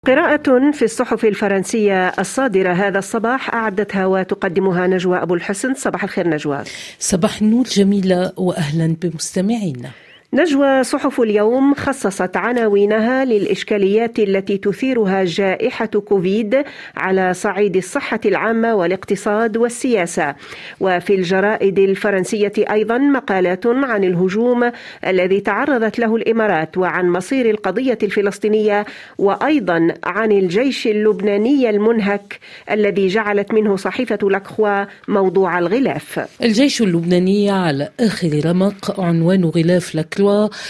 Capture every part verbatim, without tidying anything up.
قراءة في الصحف الفرنسية الصادرة هذا الصباح أعدتها وتقدمها نجوى أبو الحسن. صباح الخير نجوى. صباح النور جميلة وأهلا بمستمعينا. نجوى، صحف اليوم خصصت عناوينها للإشكاليات التي تثيرها جائحة كوفيد على صعيد الصحة العامة والاقتصاد والسياسة، وفي الجرائد الفرنسية أيضا مقالات عن الهجوم الذي تعرضت له الإمارات وعن مصير القضية الفلسطينية، وأيضا عن الجيش اللبناني المنهك الذي جعلت منه صحيفة لاكخوا موضوع الغلاف. الجيش اللبناني على آخر رمق، عنوان غلاف لاكخوا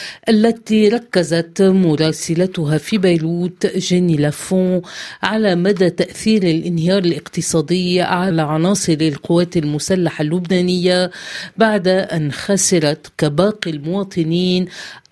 التي ركزت مراسلتها في بيروت جيني لافون على مدى تأثير الانهيار الاقتصادي على عناصر القوات المسلحة اللبنانية بعد أن خسرت كباقي المواطنين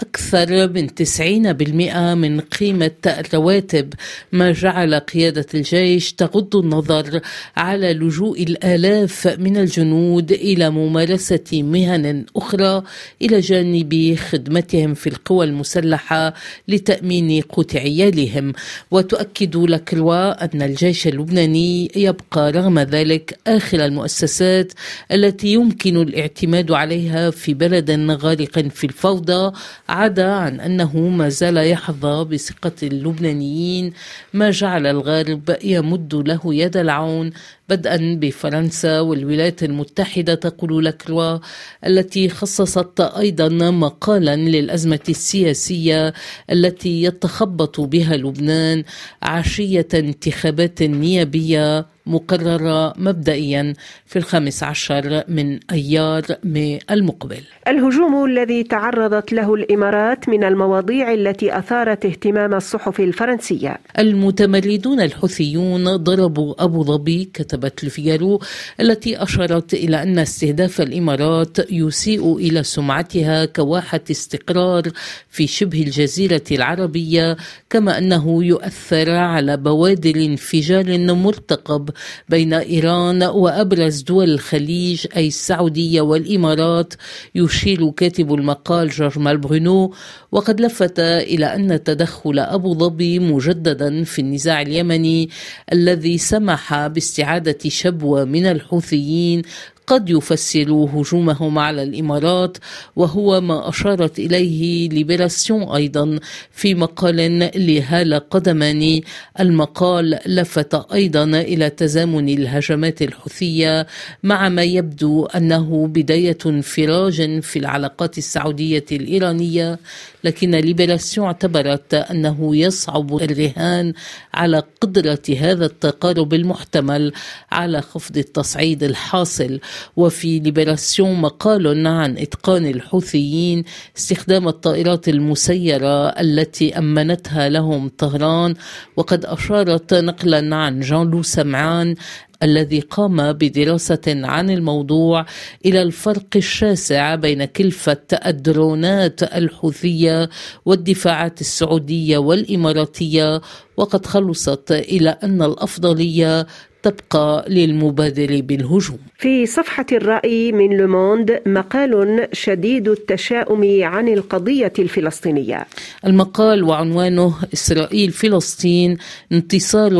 أكثر من تسعين بالمئة من قيمة الرواتب، ما جعل قيادة الجيش تغض النظر على لجوء الآلاف من الجنود إلى ممارسة مهن أخرى إلى جانب خدمتهم في القوى المسلحة لتأمين قوت عيالهم. وتؤكد لاكخوا أن الجيش اللبناني يبقى رغم ذلك آخر المؤسسات التي يمكن الاعتماد عليها في بلد غارق في الفوضى، عدا عن أنه ما زال يحظى بثقة اللبنانيين، ما جعل الغرب يمد له يد العون بدءا بفرنسا والولايات المتحدة. تقول لاكخوا التي خصصت أيضا مقالا للأزمة السياسية التي يتخبط بها لبنان عشية انتخابات نيابية مقررة مبدئيا في الخامس عشر من أيار ماي المقبل. الهجوم الذي تعرضت له الإمارات من المواضيع التي أثارت اهتمام الصحف الفرنسية. المتمردون الحوثيون ضربوا أبو ظبي، كتبت الفيجارو، التي أشارت إلى أن استهداف الإمارات يسيء إلى سمعتها كواحة استقرار في شبه الجزيرة العربية، كما أنه يؤثر على بوادر انفجار مرتقب بين إيران وأبرز دول الخليج أي السعودية والإمارات، يشير كاتب المقال جورمال برونو. وقد لفت إلى أن تدخل أبو ظبي مجددا في النزاع اليمني الذي سمح باستعادة شبوة من الحوثيين قد يفسر هجومهم على الإمارات، وهو ما أشارت إليه ليبراسيون أيضا في مقال لهالة قدماني. المقال لفت أيضا إلى تزامن الهجمات الحوثية مع ما يبدو أنه بداية انفراج في العلاقات السعودية الإيرانية، لكن ليبراسيون اعتبرت أنه يصعب الرهان على قدرة هذا التقارب المحتمل على خفض التصعيد الحاصل. وفي ليبراسيون مقال عن إتقان الحوثيين استخدام الطائرات المسيرة التي أمنتها لهم طهران، وقد أشارت نقلا عن جان لو سمعان الذي قام بدراسة عن الموضوع إلى الفرق الشاسع بين كلفة الدرونات الحوثية والدفاعات السعودية والإماراتية، وقد خلصت إلى أن الأفضلية تبقى للمبادر بالهجوم. في صفحة الرأي من لوموند مقال شديد التشاؤم عن القضية الفلسطينية. المقال وعنوانه إسرائيل فلسطين انتصار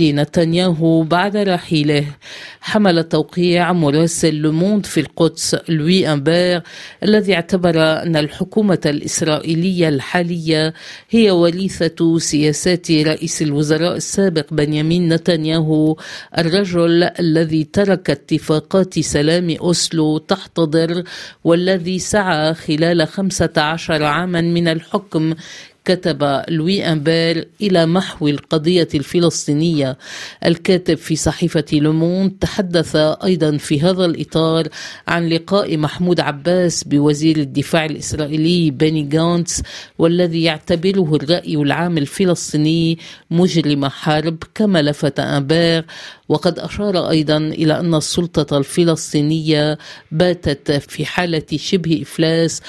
لنتنياهو بعد رحيله. حمل توقيع مراسل لوموند في القدس لوي أمبير الذي اعتبر أن الحكومة الإسرائيلية الحالية هي وريثة سياسات رئيس الوزراء السابق بنيامين نتنياهو، الرجل الذي ترك اتفاقات سلام أوسلو تحتضر والذي سعى خلال خمسة عشر عاما من الحكم، كتب لوي أمبير، إلى محو القضية الفلسطينية. الكاتب في صحيفة لوموند تحدث أيضا في هذا الإطار عن لقاء محمود عباس بوزير الدفاع الإسرائيلي بني غانتس، والذي يعتبره الرأي العام الفلسطيني مجرم حرب، كما لفت أمبير. وقد أشار أيضا إلى أن السلطة الفلسطينية باتت في حالة شبه إفلاس،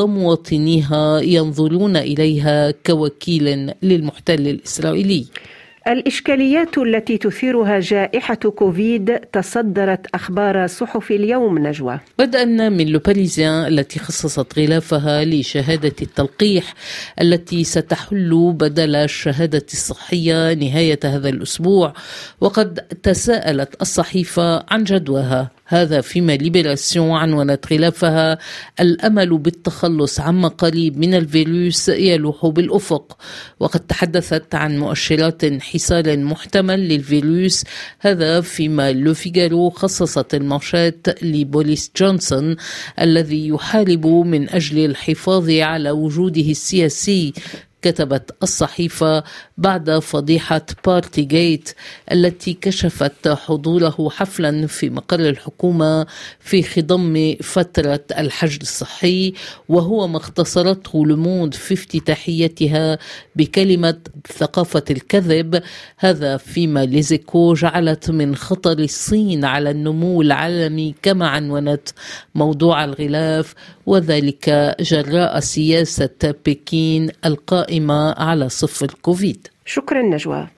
ومواطنيها ينظرون إليها كوكيل للمحتل الإسرائيلي. الإشكاليات التي تثيرها جائحة كوفيد تصدرت أخبار صحف اليوم نجوى، بدءا من لوباريزيان التي خصصت غلافها لشهادة التلقيح التي ستحل بدل الشهادة الصحية نهاية هذا الأسبوع، وقد تساءلت الصحيفة عن جدواها. هذا فيما ليبراسيون عنونت غلافها الأمل بالتخلص عما قريب من الفيروس يلوح بالأفق، وقد تحدثت عن مؤشرات انحسار محتمل للفيروس. هذا فيما لو فيغارو خصصت المنشات لبوريس جونسون الذي يحارب من أجل الحفاظ على وجوده السياسي. كتبت الصحيفة بعد فضيحة بارتي جيت التي كشفت حضوره حفلا في مقر الحكومة في خضم فترة الحجر الصحي، وهو ما اختصرته لوموند في افتتاحيتها بكلمة ثقافة الكذب. هذا فيما ليزيكو جعلت من خطر الصين على النمو العالمي كما عنونت موضوع الغلاف، وذلك جراء سياسة بكين القائمة على صفر كوفيد. شكرا نجوى.